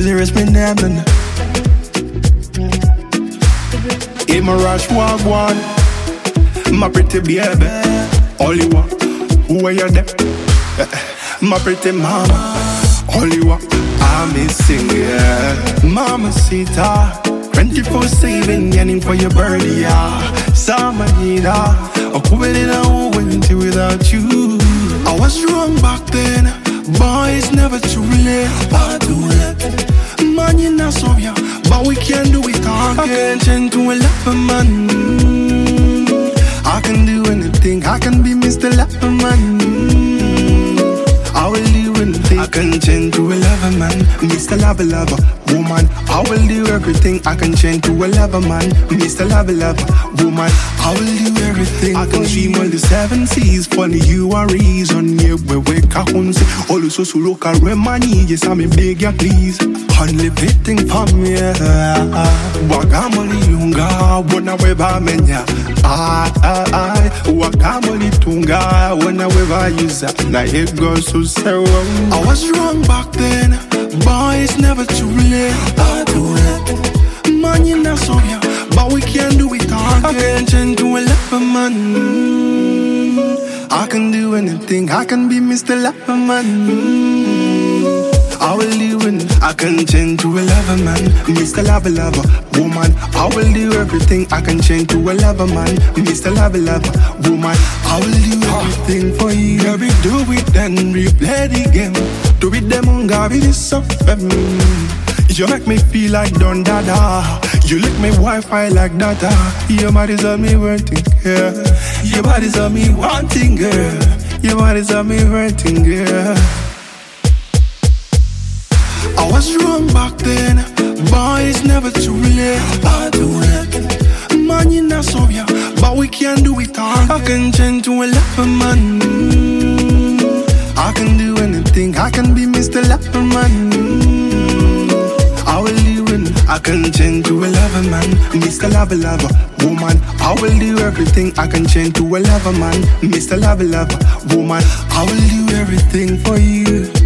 Zero spin them and in my rush walk one. My pretty baby, only one. Who are you there? My pretty mama, only one. I'm missing, yeah. Mama Sita, 24/7, yearning for your birdie, yeah. Summer need a cool in a winter without you. I was wrong back then, boys never too late. Too late. Man, you not so young, but we can do it again. I can change to a lover man. I can do anything, I can be Mr. Loverman. I will do anything, I can change to a lover man. Mr. Lover Lover, woman. I will do everything, I can change to a lover man. Mr. Lover Lover, woman. I will do everything. I can dream all the 7 seas. Funny you are reason, yeah, we can't say. All the so local remani, yes, I'm a beg ya please. Only waiting for me, Wagamoli yunga, wana weba menya. Wagamoli tunga, wana weba yuza. Na it goes so wrong. I was wrong back then, boys never too late. Too late. Man, you not so young, but we can do it again. I can change to a lover man. I can do anything, I can be Mr. Loverman. I will do it, I can change to a lover man. Mr. Lover Lover, woman. I will do everything, I can change to a lover man. Mr. Lover Lover, woman. I will do everything for you. Baby, do it then replay the game. Do it them on Gabi this up. You make me feel like Don Dada. You lick me Wi-Fi like data. Your body's on me wanting, girl. Your body's on me wanting, girl. Your body's on me wanting, girl. I was wrong back then, boys never too late. Too late. Man, you not so young, but we can do it again. I can change to a lover man. I can do anything, I can be Mr. Loverman. I will do it, I can change to a lover man. Mr. Lover Lover, woman. I will do everything, I can change to a lover man. Mr. Lover Lover, woman. I will do everything for you.